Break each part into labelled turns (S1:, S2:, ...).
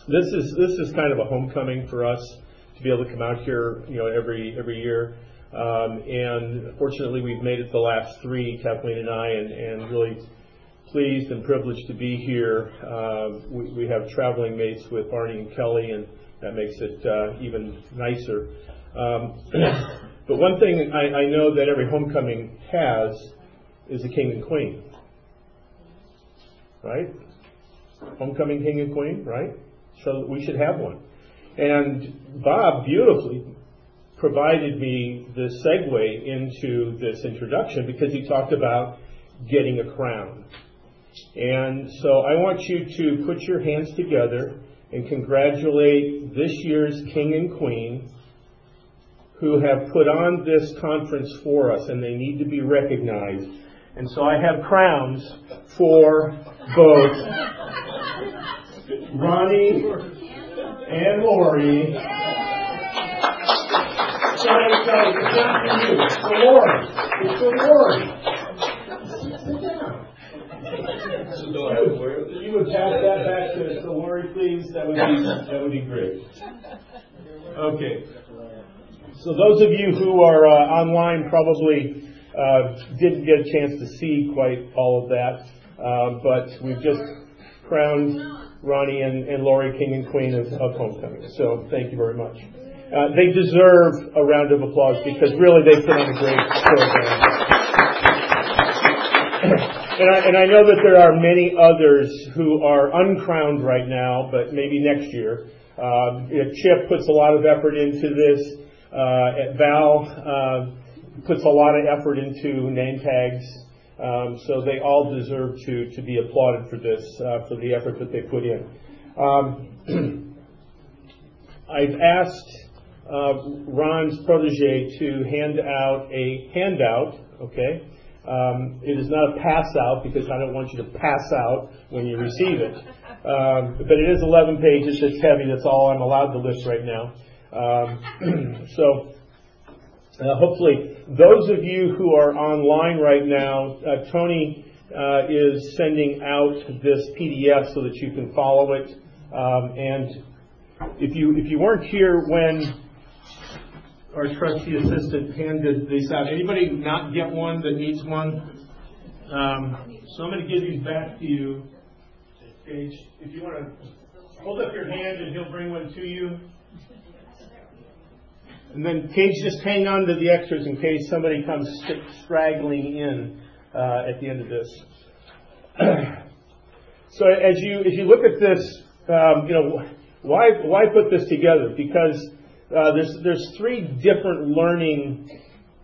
S1: This is kind of a homecoming for us to be able to come out here, every year. And fortunately, we've made it the last three, Kathleen and I, and really pleased and privileged to be here. We have traveling mates with Barney and Kelly, and that makes it even nicer. But one thing I know that every homecoming has is a king and queen. Right? Homecoming king and queen, right? So we should have one. And Bob beautifully provided me the segue into this introduction because he talked about getting a crown. And so I want you to put your hands together and congratulate this year's king and queen who have put on this conference for us, and they need to be recognized. And so I have crowns for both Ronnie and Lori. Sorry, it's not for you. It's for Lori. It's for Lori. Sit down. You would pass that back to Lori, please. That would be great. Okay. So those of you who are online probably didn't get a chance to see quite all of that, but we've just crowned Ronnie and Lori king and queen of homecoming. So thank you very much. They deserve a round of applause because really they put on a great program. And I know that there are many others who are uncrowned right now, but maybe next year. Chip puts a lot of effort into this. Val puts a lot of effort into name tags. So they all deserve to be applauded for this, for the effort that they put in. I've asked Ron's protege to hand out a handout, okay? It is not a pass out because I don't want you to pass out when you receive it. But it is 11 pages. It's heavy. That's all I'm allowed to list right now. So hopefully those of you who are online right now, Tony is sending out this PDF so that you can follow it. And if you weren't here when our trustee assistant handed these out, anybody not get one that needs one? So I'm going to give these back to you. Paige, if you want to hold up your hand and he'll bring one to you. And then Paige, just hang on to the extras in case somebody comes straggling in at the end of this. So as you look at this, why put this together? Because there's three different learning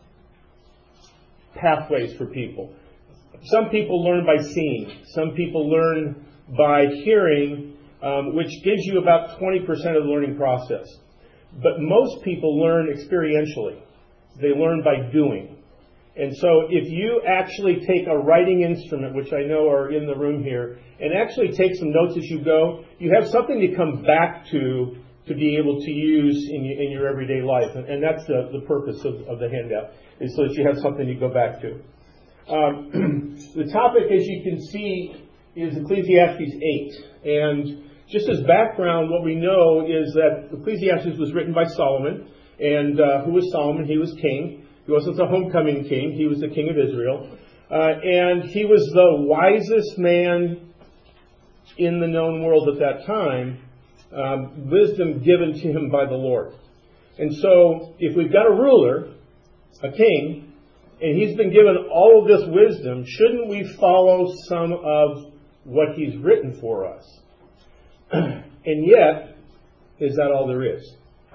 S1: pathways for people. Some people learn by seeing. Some people learn by hearing, which gives you about 20% of the learning process. But most people learn experientially. They learn by doing. And so if you actually take a writing instrument, which I know are in the room here, and actually take some notes as you go, you have something to come back to be able to use in your everyday life. And that's the purpose of the handout, is so that you have something to go back to. The topic, as you can see, is Ecclesiastes 8. And just as background, what we know is that Ecclesiastes was written by Solomon. And who was Solomon? He was king. He wasn't the homecoming king. He was the king of Israel. And he was the wisest man in the known world at that time. Wisdom given to him by the Lord. And so if we've got a ruler, a king, and he's been given all of this wisdom, shouldn't we follow some of what he's written for us? And yet, is that all there is?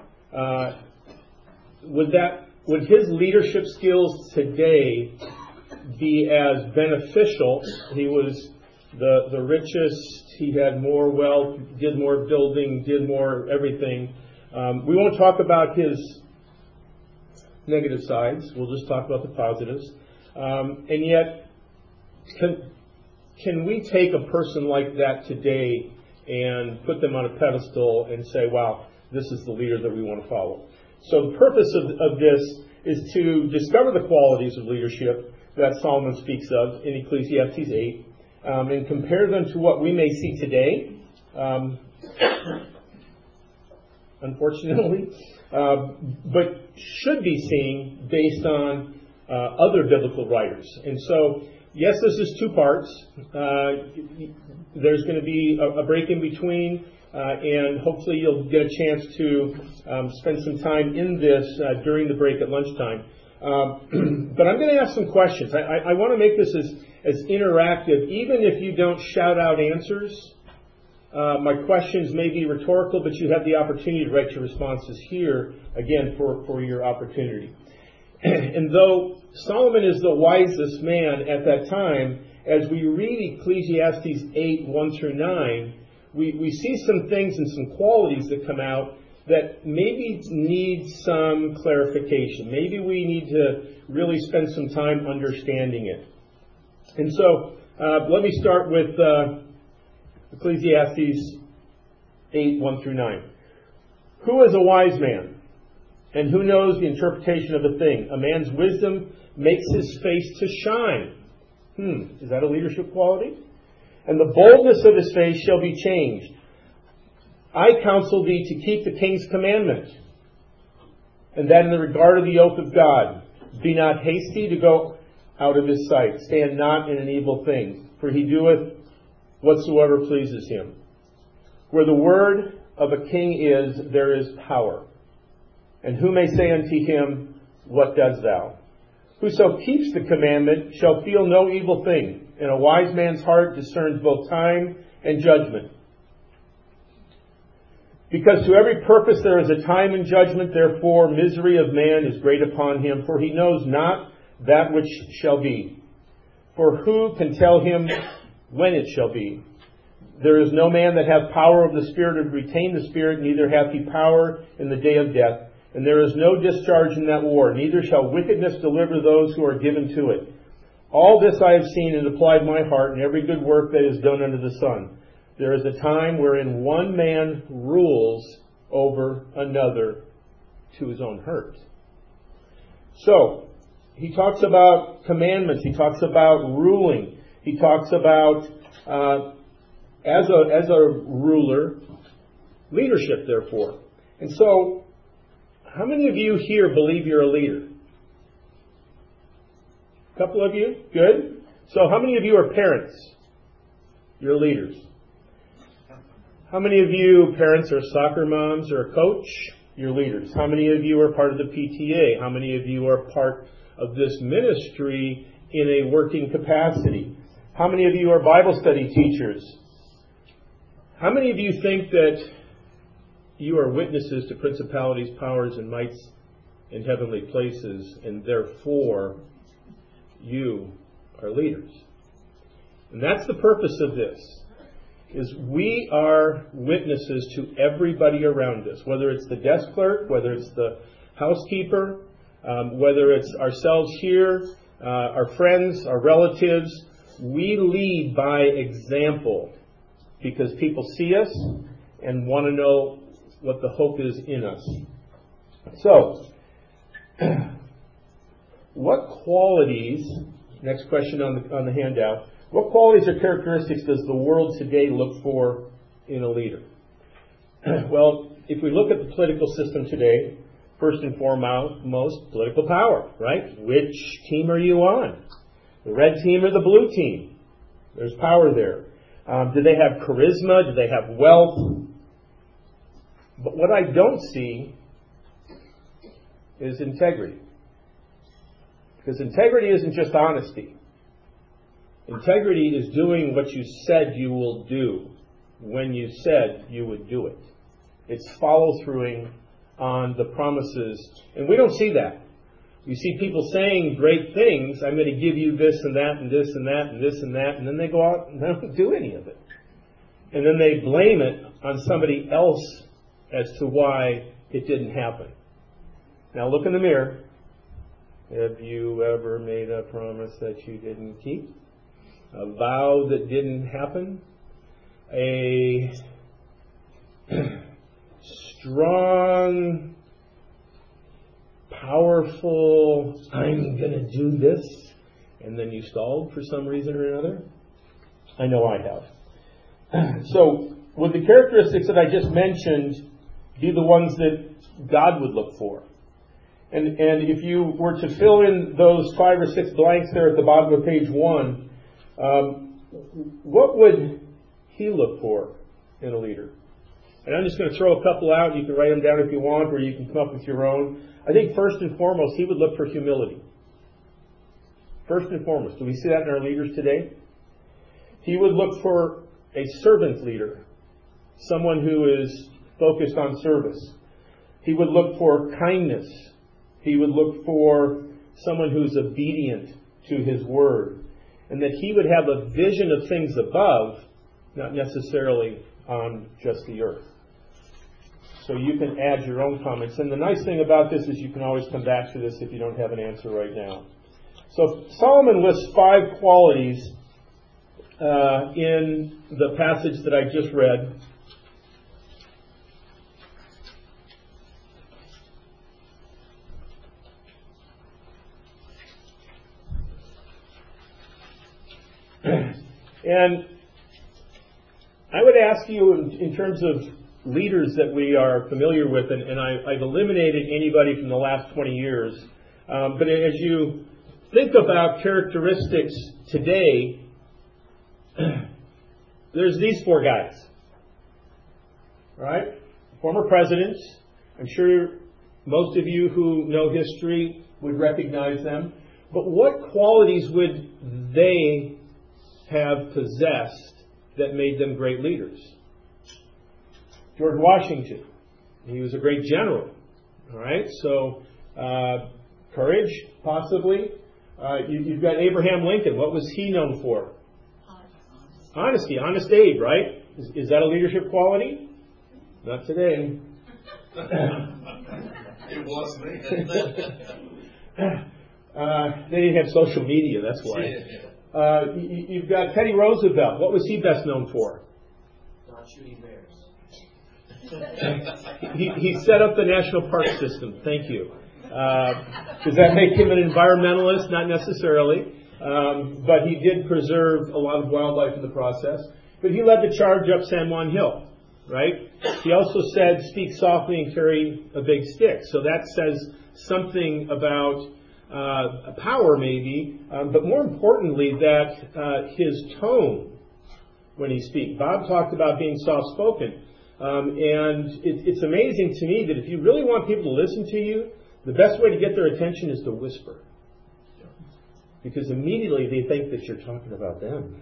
S1: Would his leadership skills today be as beneficial? He was the richest. He had more wealth, did more building, did more everything. We won't talk about his negative sides. We'll just talk about the positives. And yet, can we take a person like that today and put them on a pedestal and say, wow, this is the leader that we want to follow? So the purpose of this is to discover the qualities of leadership that Solomon speaks of in Ecclesiastes 8 and compare them to what we may see today unfortunately, but should be seen based on other biblical writers. And so, yes, this is two parts. There's going to be a break in between, and hopefully you'll get a chance to spend some time in this during the break at lunchtime. But I'm going to ask some questions. I want to make this as interactive, even if you don't shout out answers. My questions may be rhetorical, but you have the opportunity to write your responses here, again, for your opportunity. And though Solomon is the wisest man at that time, as we read Ecclesiastes 8, 1 through 9, we see some things and some qualities that come out that maybe need some clarification. Maybe we need to really spend some time understanding it. And so, let me start with Ecclesiastes 8, 1 through 9. Who is a wise man? And who knows the interpretation of a thing? A man's wisdom makes his face to shine. Is that a leadership quality? And the boldness of his face shall be changed. I counsel thee to keep the king's commandment, and that in the regard of the oath of God. Be not hasty to go out of his sight. Stand not in an evil thing, for he doeth whatsoever pleases him. Where the word of a king is, there is power. And who may say unto him, what dost thou? Whoso keeps the commandment shall feel no evil thing, and a wise man's heart discerns both time and judgment. Because to every purpose there is a time and judgment, therefore misery of man is great upon him, for he knows not that which shall be. For who can tell him when it shall be? There is no man that hath power of the Spirit to retain the Spirit, neither hath he power in the day of death. And there is no discharge in that war, neither shall wickedness deliver those who are given to it. All this I have seen and applied my heart in every good work that is done under the sun. There is a time wherein one man rules over another to his own hurt. So, he talks about commandments. He talks about ruling. He talks about, as a ruler, leadership, therefore. And so, how many of you here believe you're a leader? A couple of you? Good. So how many of you are parents? You're leaders. How many of you parents are soccer moms or a coach? You're leaders. How many of you are part of the PTA? How many of you are part of this ministry in a working capacity? How many of you are Bible study teachers? How many of you think that you are witnesses to principalities, powers, and mights in heavenly places, and therefore you are leaders? And that's the purpose of this, is we are witnesses to everybody around us, whether it's the desk clerk, whether it's the housekeeper, whether it's ourselves here, our friends, our relatives. We lead by example because people see us and want to know what the hope is in us. So, what qualities, next question on the handout, what qualities or characteristics does the world today look for in a leader? Well, if we look at the political system today, first and foremost, political power, right? Which team are you on? The red team or the blue team? There's power there. Do they have charisma? Do they have wealth? But what I don't see is integrity. Because integrity isn't just honesty. Integrity is doing what you said you will do when you said you would do it. It's follow-throughing on the promises. And we don't see that. We see people saying great things. I'm going to give you this and that and this and that and this and that. And then they go out and they don't do any of it. And then they blame it on somebody else as to why it didn't happen. Now look in the mirror. Have you ever made a promise that you didn't keep? A vow that didn't happen? A strong, powerful, I'm going to do this, and then you stalled for some reason or another? I know I have. So, with the characteristics that I just mentioned, be the ones that God would look for. And if you were to fill in those 5 or 6 blanks there at the bottom of page 1, what would he look for in a leader? And I'm just going to throw a couple out. You can write them down if you want, or you can come up with your own. I think first and foremost, he would look for humility. First and foremost. Do we see that in our leaders today? He would look for a servant leader, someone who is focused on service. He would look for kindness. He would look for someone who's obedient to his word. And that he would have a vision of things above, not necessarily on just the earth. So you can add your own comments. And the nice thing about this is you can always come back to this if you don't have an answer right now. So Solomon lists 5 qualities in the passage that I just read. And I would ask you, in terms of leaders that we are familiar with, and I've eliminated anybody from the last 20 years, but as you think about characteristics today, there's these 4 guys. All right? Former presidents. I'm sure most of you who know history would recognize them. But what qualities would they have possessed that made them great leaders? George Washington. He was a great general. All right? So, courage, possibly. You've got Abraham Lincoln. What was he known for? Honesty. Honest Abe, right? Is that a leadership quality? Not today.
S2: It was me.
S1: They didn't have social media, that's why. You've got Teddy Roosevelt. What was he best known for?
S3: Not shooting bears.
S1: He set up the national park system. Thank you. Does that make him an environmentalist? Not necessarily. But he did preserve a lot of wildlife in the process. But he led the charge up San Juan Hill, right? He also said, speak softly and carry a big stick. So that says something about power, maybe, but more importantly, that his tone when he speaks. Bob talked about being soft-spoken. And it's amazing to me that if you really want people to listen to you, the best way to get their attention is to whisper. Because immediately they think that you're talking about them.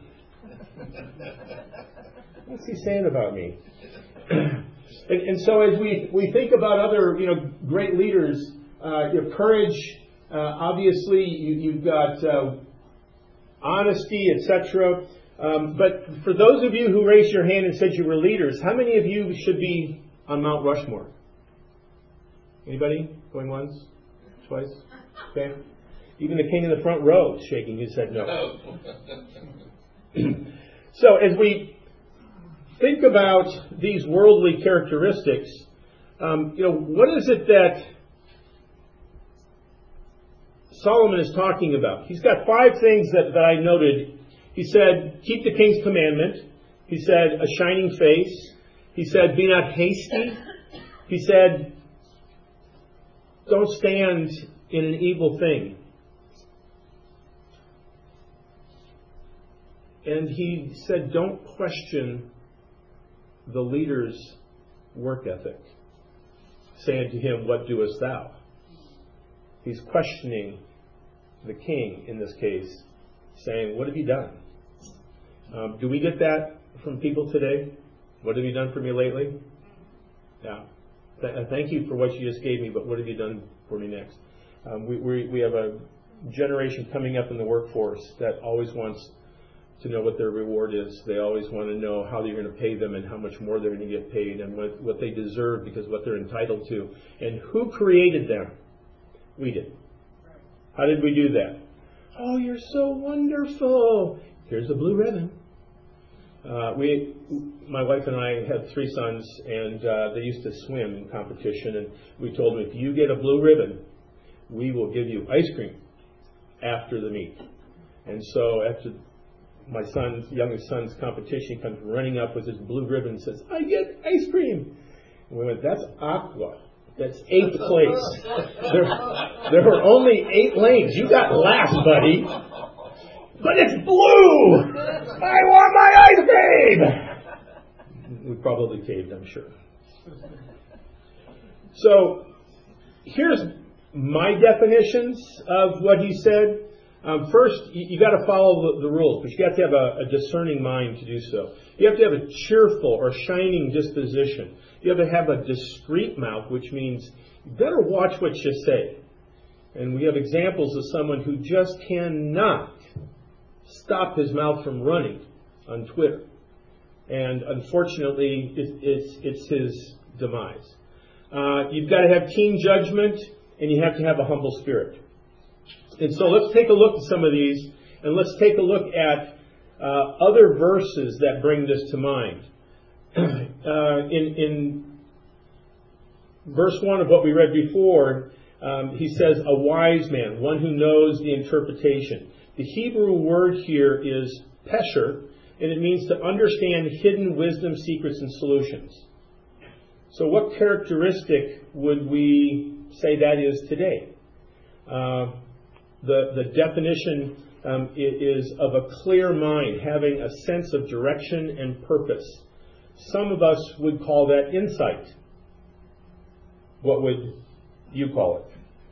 S1: What's he saying about me? And so as we think about other great leaders, courage, obviously you've got honesty, etc. But for those of you who raised your hand and said you were leaders, how many of you should be on Mount Rushmore? Anybody? Going once? Twice? Okay. Even the king in the front row is shaking. You said no. So as we think about these worldly characteristics, what is it that Solomon is talking about? He's got 5 things that I noted. He said, keep the king's commandment. He said, a shining face. He said, be not hasty. He said, don't stand in an evil thing. And he said, don't question the leader's work ethic, saying to him, what doest thou? He's questioning the king, in this case, saying, what have you done? Do we get that from people today? What have you done for me lately? Yeah. Thank you for what you just gave me, but what have you done for me next? We have a generation coming up in the workforce that always wants to know what their reward is. They always want to know how you're going to pay them and how much more they're going to get paid and what they deserve because what they're entitled to. And who created them? We did. How did we do that? Oh, you're so wonderful. Here's a blue ribbon. My wife and I had 3 sons, and they used to swim in competition. And we told them, if you get a blue ribbon, we will give you ice cream after the meet. And so after my youngest son's competition, he comes running up with his blue ribbon and says, I get ice cream. We went, that's aqua. That's 8th place. There were only 8 lanes. You got last, buddy. But it's blue! I want my ice cream! We probably caved, I'm sure. So, here's my definitions of what he said. First, you got to follow the rules, but you got to have a discerning mind to do so. You have to have a cheerful or shining disposition. You have to have a discreet mouth, which means you better watch what you say. And we have examples of someone who just cannot stop his mouth from running on Twitter. And unfortunately, it's his demise. You've got to have keen judgment, and you have to have a humble spirit. And so let's take a look at some of these, and let's take a look at other verses that bring this to mind. In verse 1 of what we read before, he says, a wise man, one who knows the interpretation. The Hebrew word here is pesher, and it means to understand hidden wisdom, secrets, and solutions. So what characteristic would we say that is today? The definition is of a clear mind, having a sense of direction and purpose. Some of us would call that insight. What would you call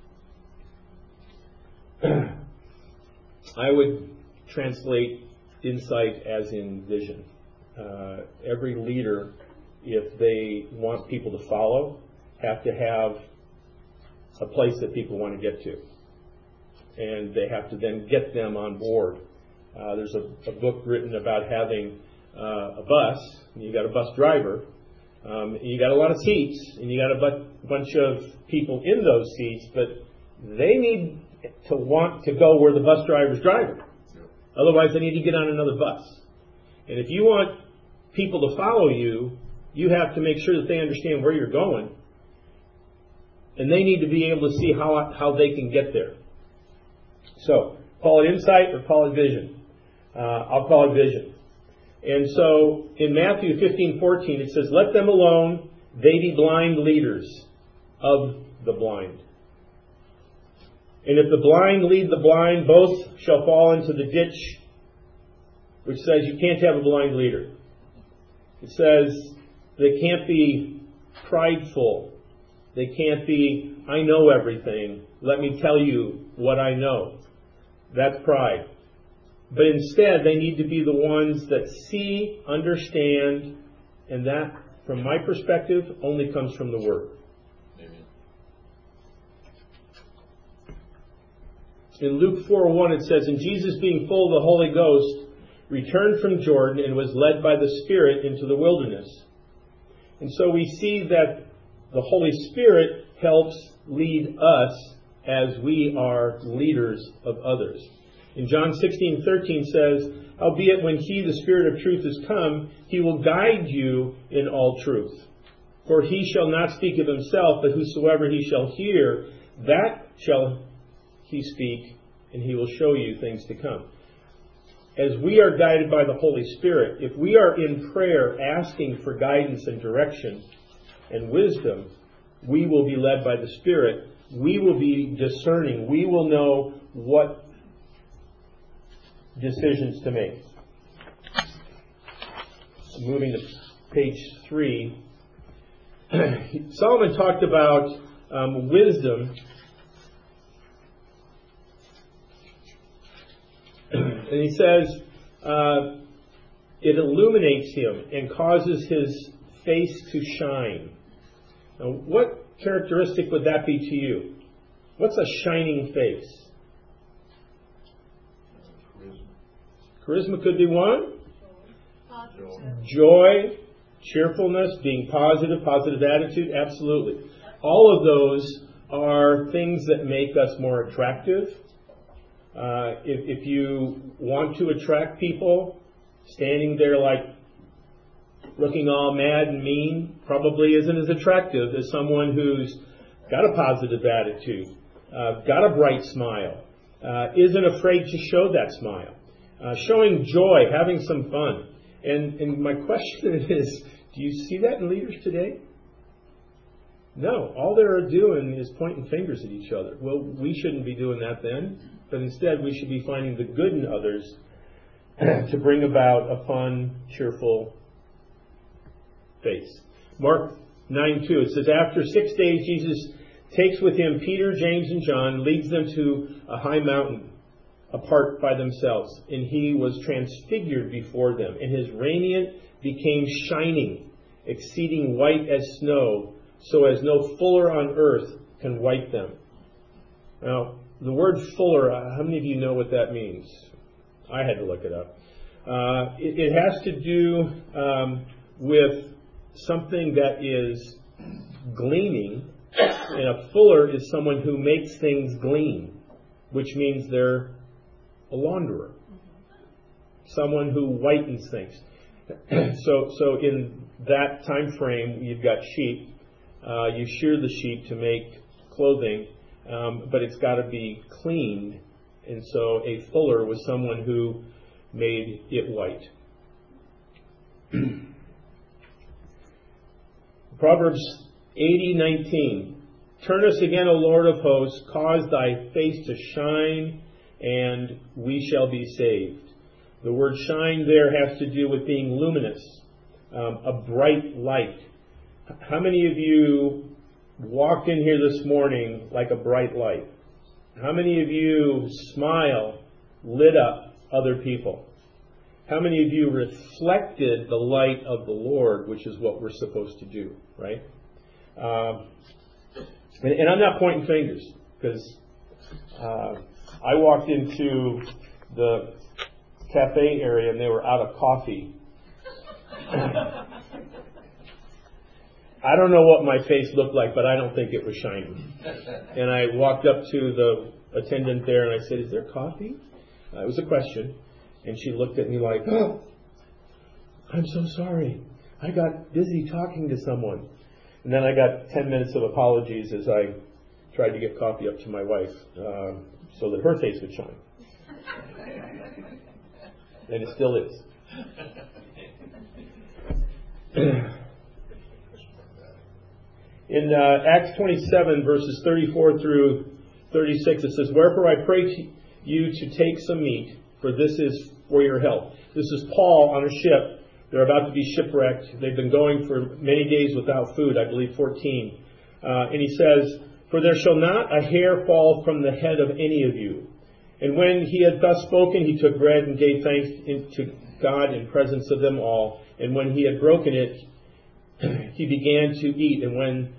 S1: it? I would translate insight as in vision. Every leader, if they want people to follow, have to have a place that people want to get to. And they have to then get them on board. There's a book written about having a bus. And you got a bus driver. And you got a lot of seats. And you got a bunch of people in those seats. But they need to want to go where the bus driver's driving. Otherwise, they need to get on another bus. And if you want people to follow you, you have to make sure that they understand where you're going. And they need to be able to see how they can get there. So, call it insight or call it vision. I'll call it vision. And so, in Matthew 15:14, it says, let them alone, they be blind leaders of the blind. And if the blind lead the blind, both shall fall into the ditch, which says you can't have a blind leader. It says they can't be prideful. They can't be, I know everything. Let me tell you what I know. That's pride. But instead, they need to be the ones that see, understand, and that, from my perspective, only comes from the Word. Amen. In Luke 4:1 it says, and Jesus, being full of the Holy Ghost, returned from Jordan and was led by the Spirit into the wilderness. And so we see that the Holy Spirit helps lead us as we are leaders of others. In John 16:13 says, howbeit when he, the Spirit of truth, is come, he will guide you in all truth. For he shall not speak of himself, but whosoever he shall hear, that shall he speak, and he will show you things to come. As we are guided by the Holy Spirit, if we are in prayer asking for guidance and direction and wisdom, we will be led by the Spirit. We will be discerning. We will know what decisions to make. Moving to page 3. Solomon talked about wisdom. And he says it illuminates him and causes his face to shine. Now, what characteristic would that be to you? What's a shining face? Charisma could be one. Joy, cheerfulness, being positive attitude, absolutely. All of those are things that make us more attractive. If you want to attract people, standing there like looking all mad and mean probably isn't as attractive as someone who's got a positive attitude, got a bright smile, isn't afraid to show that smile, showing joy, having some fun. And my question is, do you see that in leaders today? No, all they're doing is pointing fingers at each other. Well, we shouldn't be doing that then, but instead we should be finding the good in others to bring about a fun, cheerful face. Mark 9:2, it says, after 6 days Jesus takes with him Peter, James, and John, leads them to a high mountain apart by themselves, and he was transfigured before them, and his raiment became shining, exceeding white as snow, so as no fuller on earth can white them. Now, the word fuller, how many of you know what that means? I had to look it up. It has to do with something that is gleaming, and a fuller is someone who makes things gleam, which means they're a launderer, someone who whitens things. So in that time frame, you've got sheep. You shear the sheep to make clothing, but it's got to be cleaned, and so a fuller was someone who made it white. Proverbs 80:19. Turn us again, O Lord of hosts, cause thy face to shine, and we shall be saved. The word shine there has to do with being luminous, a bright light. How many of you walked in here this morning like a bright light? How many of you smile, lit up other people? How many of you reflected the light of the Lord, which is what we're supposed to do, right? And I'm not pointing fingers, because I walked into the cafe area and they were out of coffee. I don't know what my face looked like, but I don't think it was shining. And I walked up to the attendant there and I said, is there coffee? It was a question. And she looked at me like, oh, I'm so sorry. I got busy talking to someone. And then I got 10 minutes of apologies as I tried to get coffee up to my wife so that her face would shine. And it still is. In Acts 27, verses 34 through 36, it says, wherefore I pray to you to take some meat, for this is for your health. This is Paul on a ship. They're about to be shipwrecked. They've been going for many days without food, I believe 14. And he says, for there shall not a hair fall from the head of any of you. And when he had thus spoken, he took bread and gave thanks to God in presence of them all. And when he had broken it, he began to eat. And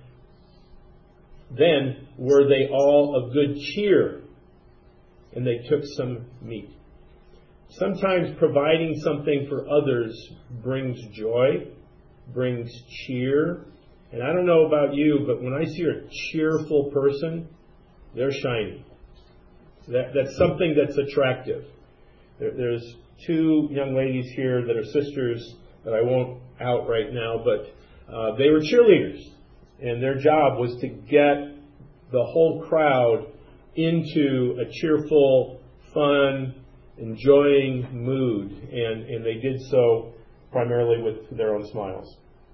S1: then were they all of good cheer, and they took some meat. Sometimes providing something for others brings joy, brings cheer. And I don't know about you, but when I see a cheerful person, they're shining. That's something that's attractive. There's two young ladies here that are sisters that I won't out right now, but they were cheerleaders. And their job was to get the whole crowd into a cheerful, fun, enjoying mood. And they did so primarily with their own smiles.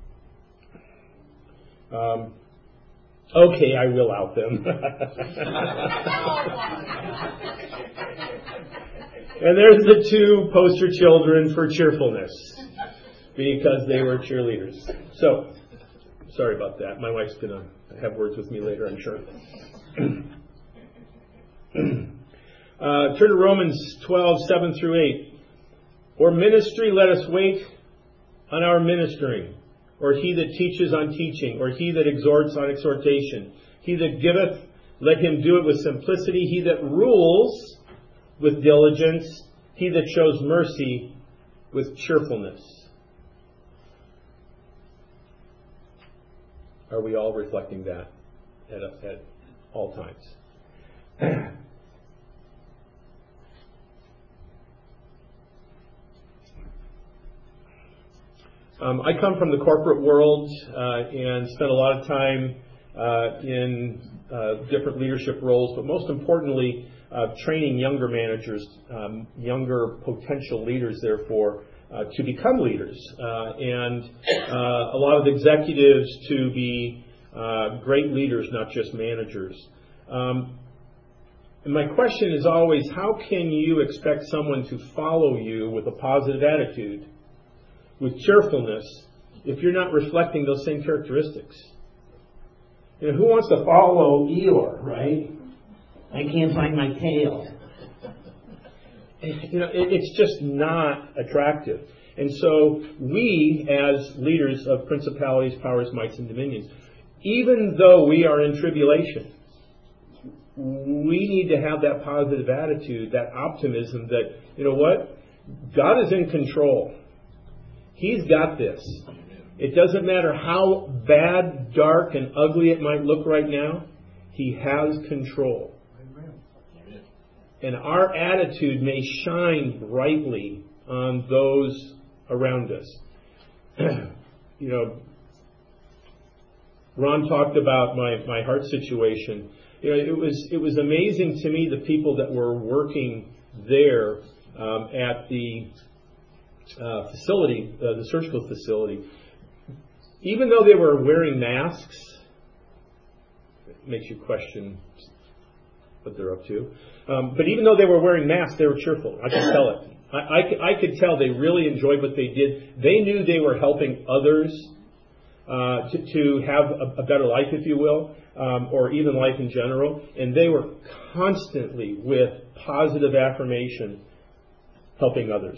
S1: Okay, I will out them. And there's the two poster children for cheerfulness, because they were cheerleaders. So, sorry about that. My wife's going to have words with me later, I'm sure. Turn to Romans 12:7 through 8. Or ministry, let us wait on our ministering. Or he that teaches on teaching. Or he that exhorts on exhortation. He that giveth, let him do it with simplicity. He that rules with diligence. He that shows mercy with cheerfulness. Are we all reflecting that at all times? I come from the corporate world and spent a lot of time in different leadership roles, but most importantly, training younger managers, younger potential leaders, therefore, to become leaders. And a lot of executives to be great leaders, not just managers. And my question is always, how can you expect someone to follow you with a positive attitude, with cheerfulness, if you're not reflecting those same characteristics? You know, who wants to follow Eeyore, right? I can't find my tail. You know, it's just not attractive. And so we, as leaders of principalities, powers, mights, and dominions, even though we are in tribulation, we need to have that positive attitude, that optimism that, you know what? God is in control. He's got this. It doesn't matter how bad, dark, and ugly it might look right now. He has control. And our attitude may shine brightly on those around us. You know, Ron talked about my heart situation. You know, it was amazing to me the people that were working there at the facility, the surgical facility. Even though they were wearing masks, it makes you question what they're up to. But even though they were wearing masks, they were cheerful. I could tell it. I could tell they really enjoyed what they did. They knew they were helping others to have a better life, if you will, or even life in general. And they were constantly, with positive affirmation, helping others.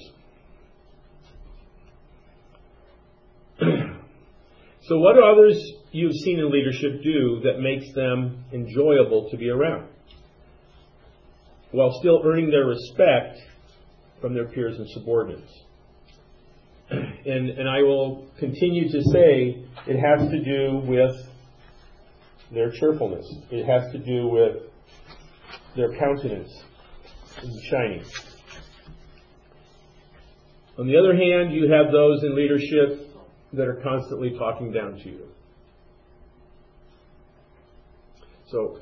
S1: So what do others you've seen in leadership do that makes them enjoyable to be around, while still earning their respect from their peers and subordinates? And I will continue to say it has to do with their cheerfulness. It has to do with their countenance shining. On the other hand, you have those in leadership that are constantly talking down to you. So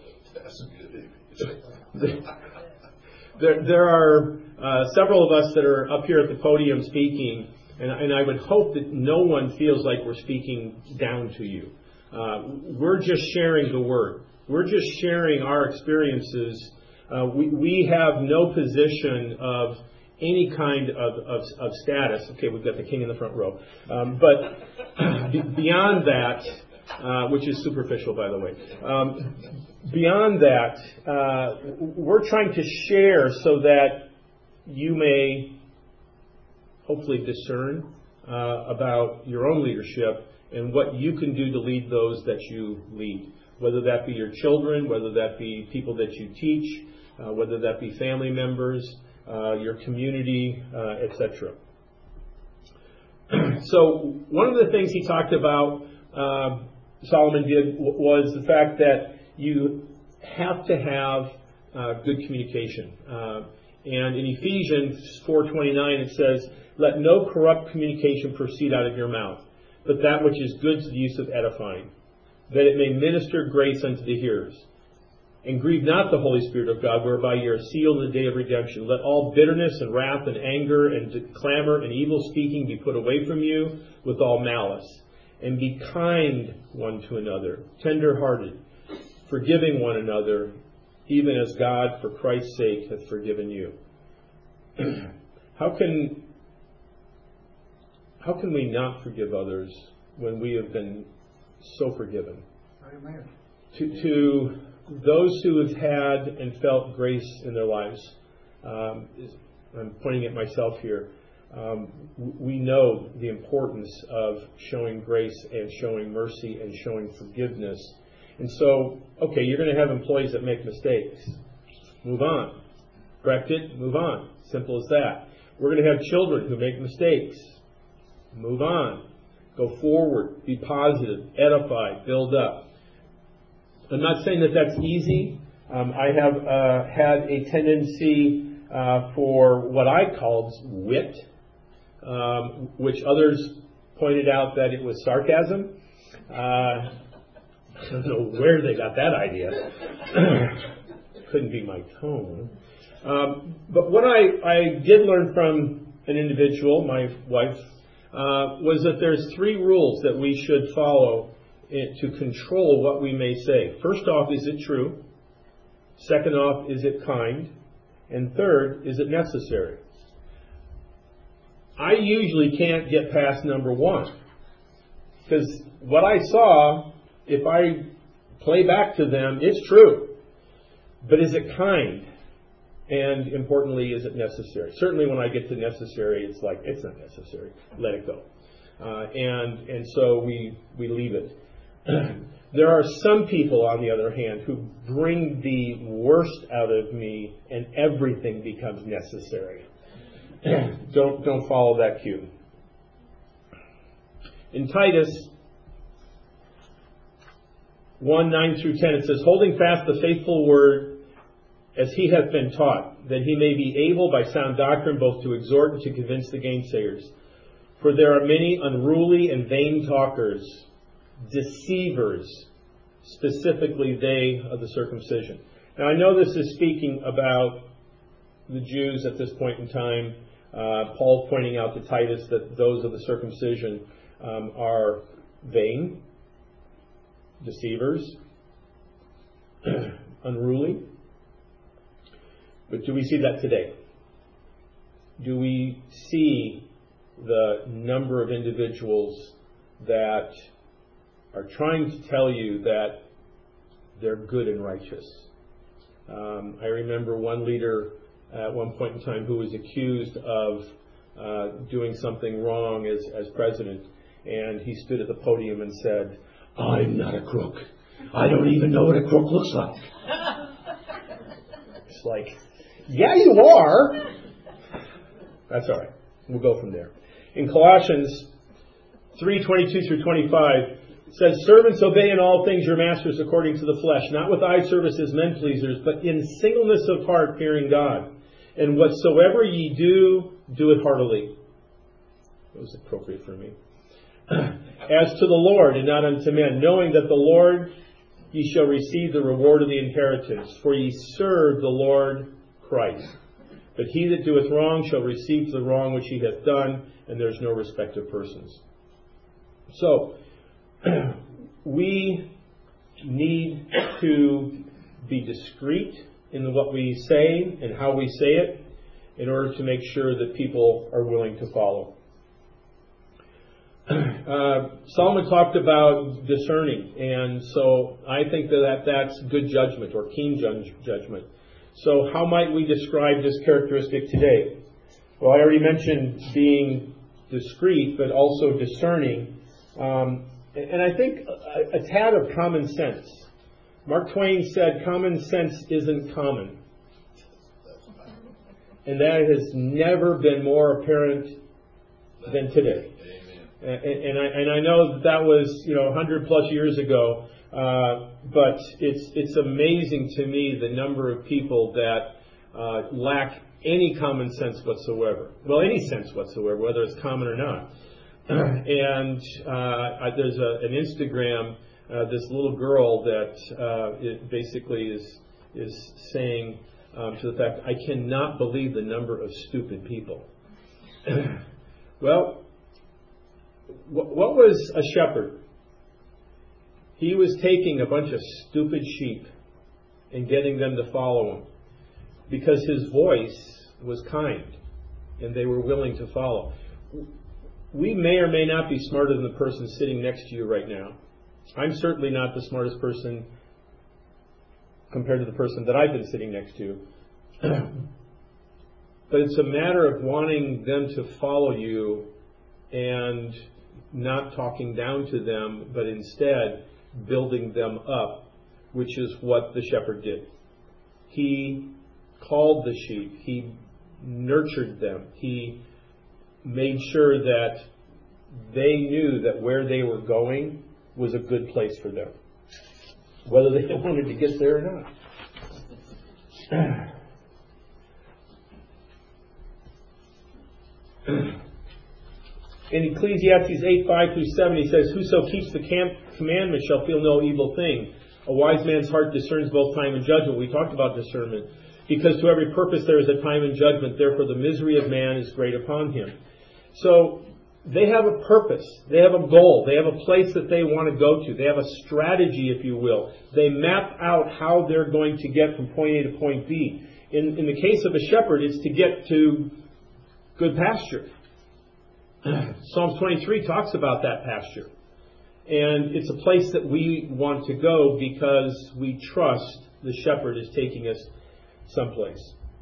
S1: there are several of us that are up here at the podium speaking, and I would hope that no one feels like we're speaking down to you. We're just sharing the word. We're just sharing our experiences. We have no position of any kind of status. Okay, we've got the king in the front row. But beyond that, which is superficial, by the way, beyond that, we're trying to share so that you may hopefully discern about your own leadership and what you can do to lead those that you lead, whether that be your children, whether that be people that you teach, whether that be family members, your community, etc. So one of the things he talked about, Solomon did, was the fact that you have to have good communication. And in Ephesians 4:29 it says, "Let no corrupt communication proceed out of your mouth, but that which is good to the use of edifying, that it may minister grace unto the hearers. And grieve not the Holy Spirit of God, whereby ye are sealed in the day of redemption. Let all bitterness and wrath and anger and clamor and evil speaking be put away from you with all malice. And be kind one to another, tender-hearted, forgiving one another, even as God, for Christ's sake, hath forgiven you." How can we not forgive others when we have been so forgiven?
S2: Amen.
S1: To those who have had and felt grace in their lives, I'm pointing at myself here, we know the importance of showing grace and showing mercy and showing forgiveness. And so, okay, you're going to have employees that make mistakes. Move on. Correct it, move on. Simple as that. We're going to have children who make mistakes. Move on. Go forward. Be positive. Edify. Build up. I'm not saying that that's easy. I have had a tendency for what I called wit, which others pointed out that it was sarcasm. I don't know where they got that idea. Couldn't be my tone. But what I did learn from an individual, my wife, was that there's 3 rules that we should follow to control what we may say. First off, is it true? Second off, is it kind? And third, is it necessary? I usually can't get past number one. Because what I saw, if I play back to them, it's true. But is it kind? And importantly, is it necessary? Certainly when I get to necessary, it's like, it's not necessary. Let it go. And so we leave it. There are some people, on the other hand, who bring the worst out of me and everything becomes necessary. Don't follow that cue. In Titus 1:9 through 10, it says, holding fast the faithful word as he hath been taught, that he may be able by sound doctrine both to exhort and to convince the gainsayers. For there are many unruly and vain talkers, deceivers, specifically they of the circumcision. Now I know this is speaking about the Jews at this point in time. Paul pointing out to Titus that those of the circumcision are vain, deceivers, unruly. But do we see that today? Do we see the number of individuals that are trying to tell you that they're good and righteous? I remember one leader at one point in time who was accused of doing something wrong as president, and he stood at the podium and said, I'm not a crook. I don't even know what a crook looks like. It's like, yeah, you are. That's all right. We'll go from there. In Colossians 3:22 through 25, it says, servants, obey in all things your masters according to the flesh, not with eye service as men pleasers, but in singleness of heart, fearing God. And whatsoever ye do, do it heartily. That was appropriate for me. As to the Lord, and not unto men, knowing that the Lord ye shall receive the reward of the inheritance, for ye serve the Lord Christ. But he that doeth wrong shall receive the wrong which he hath done, and there is no respect of persons. So, we need to be discreet in what we say and how we say it in order to make sure that people are willing to follow. Solomon talked about discerning, and so I think that's good judgment or keen judgment. So how might we describe this characteristic today? Well, I already mentioned being discreet, but also discerning. And I think a tad of common sense. Mark Twain said, common sense isn't common. And that has never been more apparent than today. And I know that was 100 plus years ago, but it's amazing to me the number of people that lack any common sense whatsoever. Well, any sense whatsoever, whether it's common or not. And there's an Instagram, this little girl that it basically is saying to the fact, I cannot believe the number of stupid people. Well, what was a shepherd? He was taking a bunch of stupid sheep and getting them to follow him because his voice was kind and they were willing to follow. We may or may not be smarter than the person sitting next to you right now. I'm certainly not the smartest person compared to the person that I've been sitting next to. But it's a matter of wanting them to follow you and not talking down to them, but instead building them up, which is what the shepherd did. He called the sheep. He nurtured them. He made sure that they knew that where they were going was a good place for them, whether they wanted to get there or not. In Ecclesiastes 8:5-7, he says, whoso keeps the commandment shall feel no evil thing. A wise man's heart discerns both time and judgment. We talked about discernment. Because to every purpose there is a time and judgment. Therefore the misery of man is great upon him. So they have a purpose. They have a goal. They have a place that they want to go to. They have a strategy, if you will. They map out how they're going to get from point A to point B. In the case of a shepherd, it's to get to good pasture. Psalms 23 talks about that pasture. And it's a place that we want to go because we trust the shepherd is taking us someplace.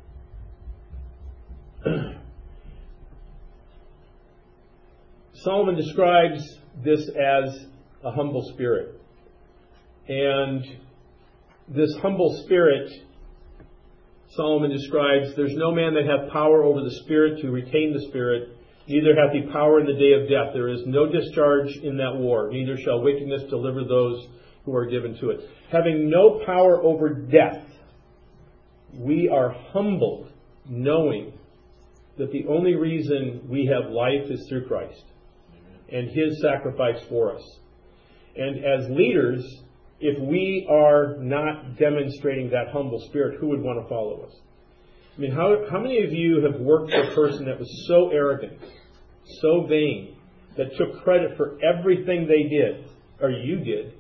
S1: Solomon describes this as a humble spirit. And this humble spirit, Solomon describes, there's no man that hath power over the spirit to retain the spirit, neither hath he power in the day of death. There is no discharge in that war, neither shall wickedness deliver those who are given to it. Having no power over death, we are humbled knowing that the only reason we have life is through Christ and His sacrifice for us. And as leaders, if we are not demonstrating that humble spirit, who would want to follow us? I mean, how many of you have worked for a person that was so arrogant, so vain, that took credit for everything they did, or you did?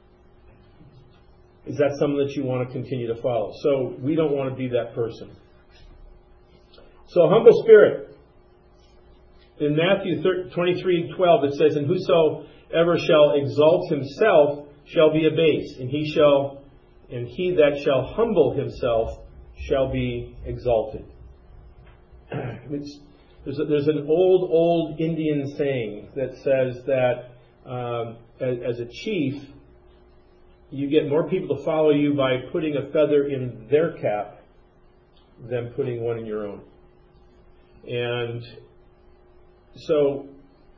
S1: Is that something that you want to continue to follow? So we don't want to be that person. So a humble spirit. In Matthew 23:12 it says, "And whosoever shall exalt himself shall be abased, and he that shall humble himself shall be exalted." There's an old Indian saying that says that as a chief, you get more people to follow you by putting a feather in their cap than putting one in your own. And so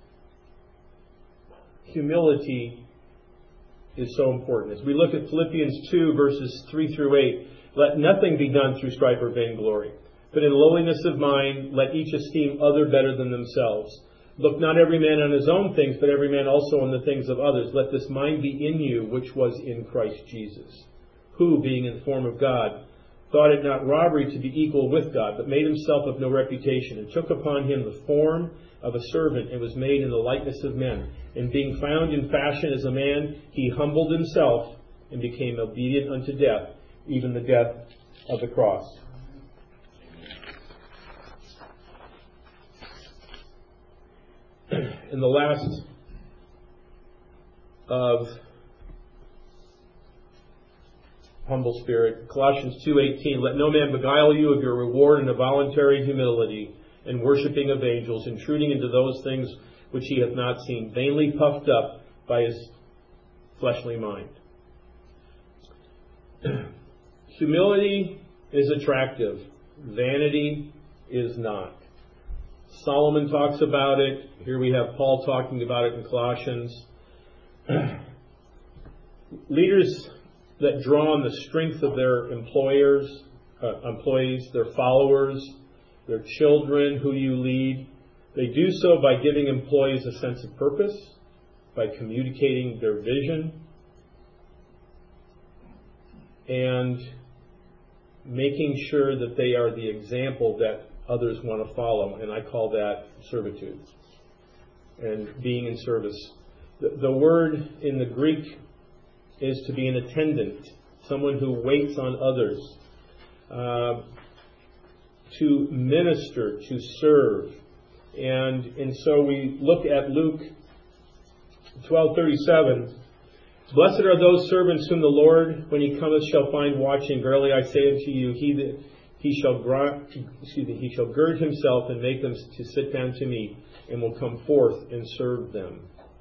S1: humility is so important. As we look at Philippians 2, verses 3 through 8, let nothing be done through strife or vainglory, but in lowliness of mind, let each esteem other better than themselves. Look not every man on his own things, but every man also on the things of others. Let this mind be in you, which was in Christ Jesus, who, being in the form of God, thought it not robbery to be equal with God, but made himself of no reputation, and took upon him the form of a servant, and was made in the likeness of men. And being found in fashion as a man, he humbled himself, and became obedient unto death, even the death of the cross. In the last of humble spirit, Colossians 2:18, let no man beguile you of your reward in a voluntary humility and worshipping of angels, intruding into those things which he hath not seen, vainly puffed up by his fleshly mind. Humility is attractive. Vanity is not. Solomon talks about it. Here we have Paul talking about it in Colossians. Leaders that draw on the strength of their employees, their followers, their children who you lead, they do so by giving employees a sense of purpose, by communicating their vision, and making sure that they are the example that others want to follow. And I call that servitude and being in service. The word in the Greek is to be an attendant, someone who waits on others, to minister, to serve. And so we look at Luke 12:37. Blessed are those servants whom the Lord, when he cometh, shall find watching. Verily I say unto you, he shall gird himself and make them to sit down to meat, and will come forth and serve them.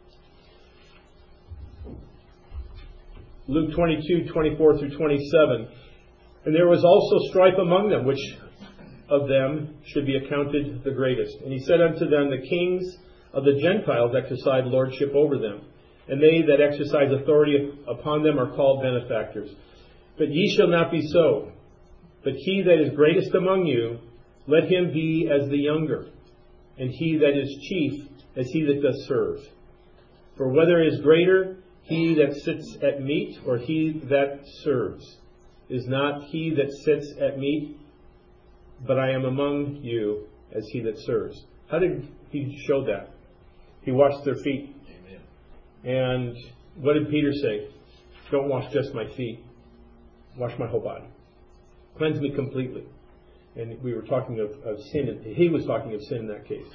S1: Luke 22:24 through 27. And there was also strife among them, which of them should be accounted the greatest. And he said unto them, the kings of the Gentiles exercise lordship over them, and they that exercise authority upon them are called benefactors. But ye shall not be so. But he that is greatest among you, let him be as the younger, and he that is chief as he that doth serve. For whether is greater, he that sits at meat or he that serves? Is not he that sits at meat? But I am among you as he that serves. How did he show that? He washed their feet.
S3: Amen.
S1: And what did Peter say? Don't wash just my feet. Wash my whole body. Cleanse me completely. And we were talking of sin. He was talking of sin in that case.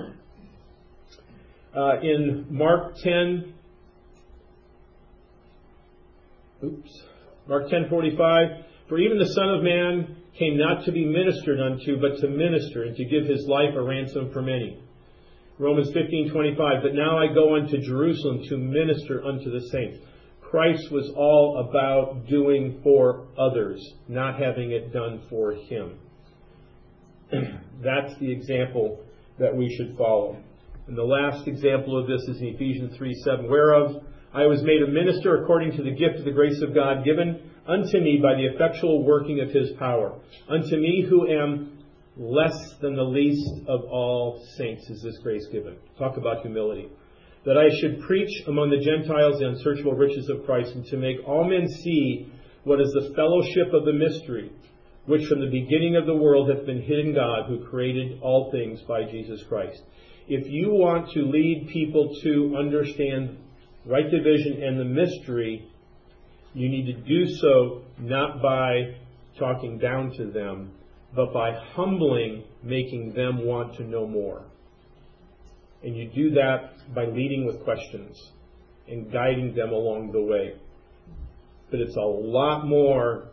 S1: In Mark 10:45, for even the Son of Man came not to be ministered unto, but to minister, and to give his life a ransom for many. Romans 15:25, but now I go unto Jerusalem to minister unto the saints. Christ was all about doing for others, not having it done for him. That's the example that we should follow. And the last example of this is in Ephesians 3:7, whereof I was made a minister according to the gift of the grace of God given unto me by the effectual working of his power. Unto me who am less than the least of all saints is this grace given. Talk about humility. That I should preach among the Gentiles the unsearchable riches of Christ, and to make all men see what is the fellowship of the mystery, which from the beginning of the world hath been hid in God, who created all things by Jesus Christ. If you want to lead people to understand right division and the mystery, you need to do so not by talking down to them, but by humbling, making them want to know more. And you do that by leading with questions and guiding them along the way. But it's a lot more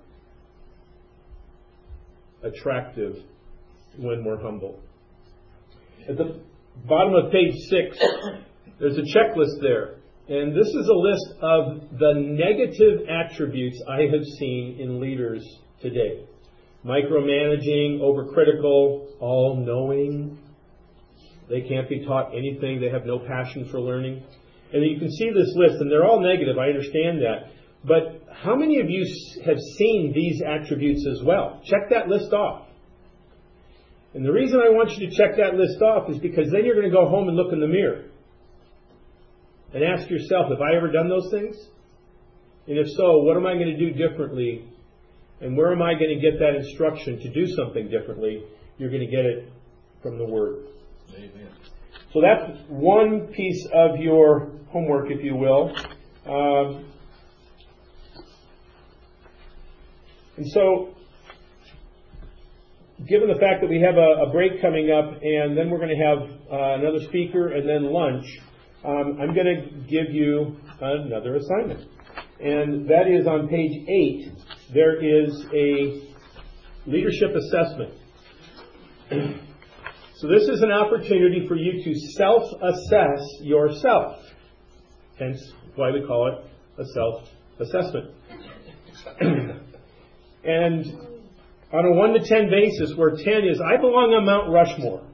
S1: attractive when we're humble. At the bottom of page 6, there's a checklist there. And this is a list of the negative attributes I have seen in leaders today. Micromanaging, overcritical, all-knowing. They can't be taught anything. They have no passion for learning. And you can see this list, and they're all negative. I understand that. But how many of you have seen these attributes as well? Check that list off. And the reason I want you to check that list off is because then you're going to go home and look in the mirror and ask yourself, have I ever done those things? And if so, what am I going to do differently? And where am I going to get that instruction to do something differently? You're going to get it from the Word.
S3: Amen.
S1: So that's one piece of your homework, if you will. And so, given the fact that we have a break coming up, and then we're going to have another speaker and then lunch, I'm going to give you another assignment. And that is on page 8, there is a leadership assessment. So this is an opportunity for you to self-assess yourself. Hence why we call it a self-assessment. And on a 1 to 10 basis, where 10 is, I belong on Mount Rushmore.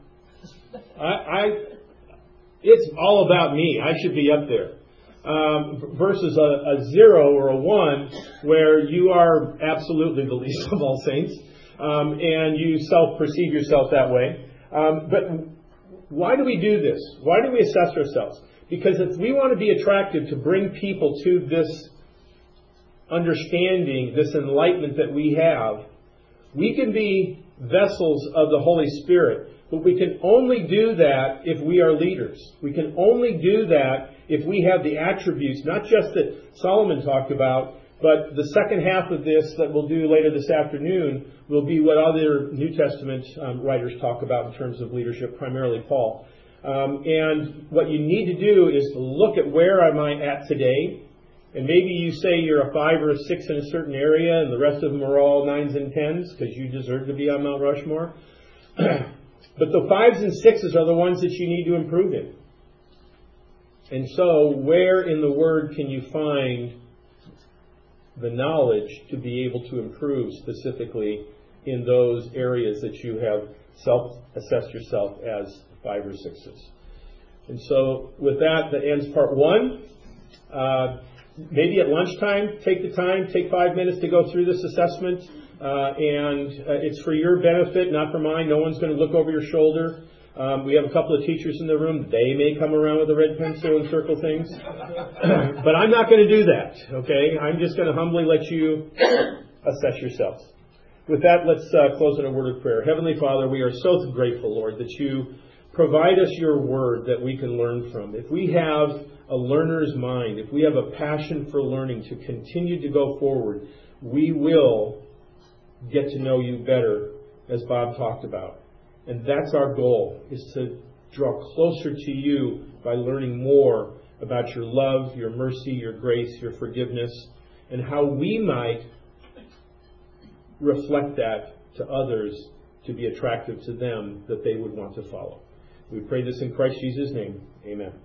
S1: It's all about me. I should be up there. Versus a 0 or a 1, where you are absolutely the least of all saints, and you self-perceive yourself that way. But why do we do this? Why do we assess ourselves? Because if we want to be attractive to bring people to this understanding, this enlightenment that we have, we can be vessels of the Holy Spirit. But we can only do that if we are leaders. We can only do that if we have the attributes, not just that Solomon talked about, but the second half of this that we'll do later this afternoon will be what other New Testament writers talk about in terms of leadership, primarily Paul. And what you need to do is to look at where am I at today. And maybe you say you're a 5 or a 6 in a certain area and the rest of them are all 9s and 10s because you deserve to be on Mount Rushmore. But the 5s and 6s are the ones that you need to improve in. And so, where in the Word can you find the knowledge to be able to improve specifically in those areas that you have self-assessed yourself as 5 or 6s? And so, with that ends part 1. Maybe at lunchtime, take the time, take 5 minutes to go through this assessment. And it's for your benefit, not for mine. No one's going to look over your shoulder. We have a couple of teachers in the room. They may come around with a red pencil and circle things. But I'm not going to do that, okay? I'm just going to humbly let you assess yourselves. With that, let's close in a word of prayer. Heavenly Father, we are so grateful, Lord, that you Provide us your word that we can learn from. If we have a learner's mind, if we have a passion for learning to continue to go forward, we will get to know you better, as Bob talked about. And that's our goal, is to draw closer to you by learning more about your love, your mercy, your grace, your forgiveness, and how we might reflect that to others to be attractive to them, that they would want to follow. We pray this in Christ Jesus' name. Amen.